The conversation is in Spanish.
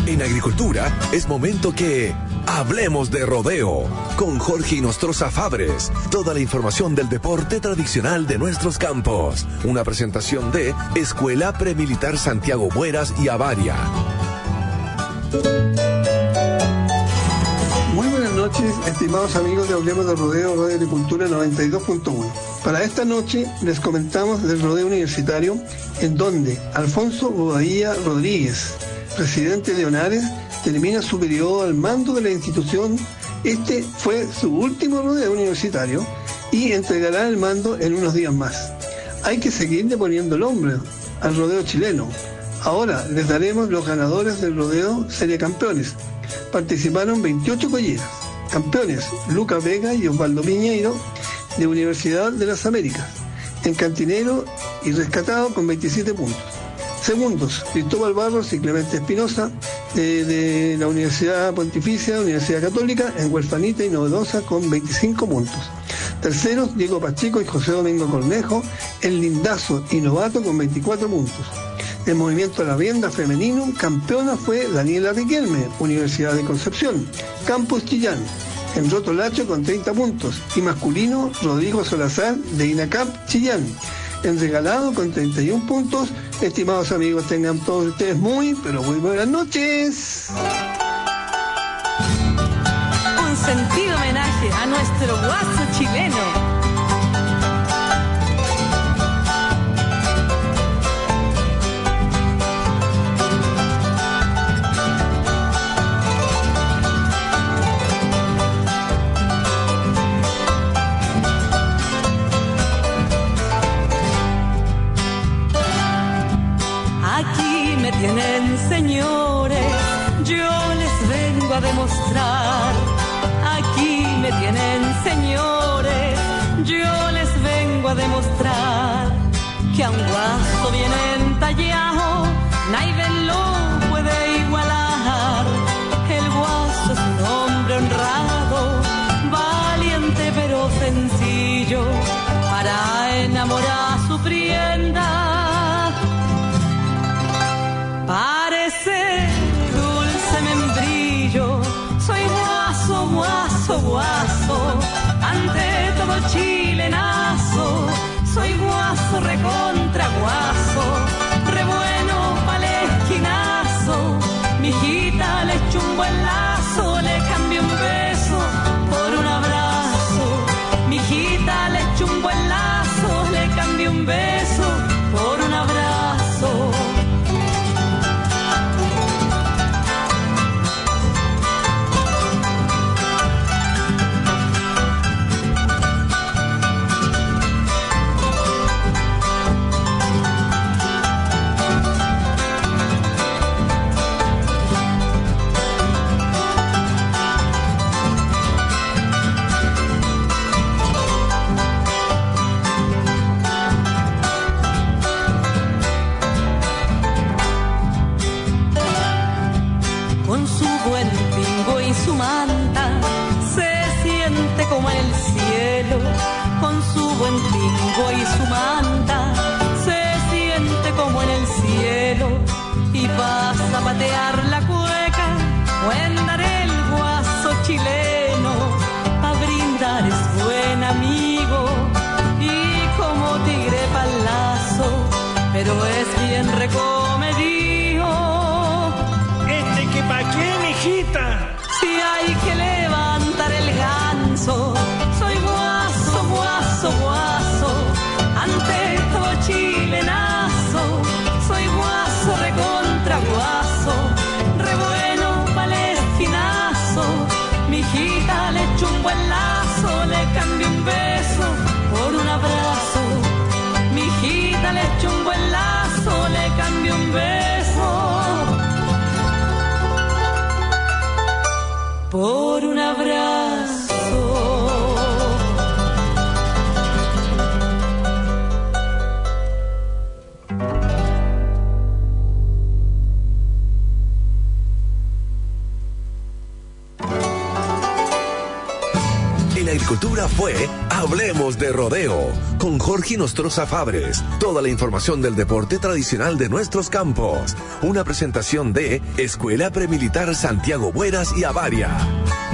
En agricultura es momento que hablemos de rodeo con Jorge Inostroza Fabres. Toda la información del deporte tradicional de nuestros campos. Una presentación de Escuela Premilitar Santiago Bueras y Avaria. Muy buenas noches, estimados amigos de Hablemos de Rodeo, Radio Agricultura 92.1. Para esta noche les comentamos del rodeo universitario, en donde Alfonso Bobadilla Rodríguez, presidente de Onares, termina su periodo al mando de la institución. Este fue su último rodeo universitario y entregará el mando en unos días más. Hay que seguirle poniendo el hombro al rodeo chileno. Ahora les daremos los ganadores del rodeo Serie Campeones. Participaron 28 colleras. Campeones: Lucas Vega y Osvaldo Piñeiro, de Universidad de las Américas, en Cantinero y rescatado con 27 puntos. Segundos: Cristóbal Barros y Clemente Espinosa, de la Universidad Pontificia, Universidad Católica, en Huerfanita y Novedosa, con 25 puntos. Terceros: Diego Pacheco y José Domingo Cornejo, en Lindazo y Novato, con 24 puntos. El movimiento de la rienda femenino, campeona fue Daniela Riquelme, Universidad de Concepción, Campus Chillán, en Rotolacho, con 30 puntos. Y masculino, Rodrigo Salazar, de INACAP Chillán, en Regalado, con 31 puntos. Estimados amigos, tengan todos ustedes muy, pero muy buenas noches. Un sentido homenaje a nuestro guaso chileno. Tienen, señores, yo les vengo a demostrar. Aquí me tienen, señores, yo les vengo a demostrar que a un guaso bien entallado nadie lo puede igualar. El guaso es un hombre honrado, valiente pero sencillo, para enamorar a su prenda. Parece dulce membrillo, soy guaso, guaso, guaso, ante todo chilenazo, soy guaso, recontra guaso, re bueno pa'l esquinazo, mi hijita le echo un buen lazo, le cambio un beso por un abrazo, mi hijita le echo un buen lazo, le cambio un beso por un abrazo. Su manta se siente como el cielo, con su buen tingo y su manta se siente como en el cielo, y vas a patear la cueca o andar el guaso chileno, a brindar es buen amigo y como tigre pa'l lazo, pero es bien recomedido. ¿Que pa' qué, mijita? Si hay que levantar el ganso, soy guaso, guaso, guaso, ante todo chilenazo, soy guaso, recontra guaso, re bueno pa'l esquinazo, mi hijita le echo un buen lazo, le cambio un beso por un abrazo, mi hijita le echo un buen lazo, le cambio un beso por un abrazo. Agricultura fue Hablemos de Rodeo con Jorge Nostroza Fabres. Toda la información del deporte tradicional de nuestros campos. Una presentación de Escuela Premilitar Santiago Bueras y Avaria.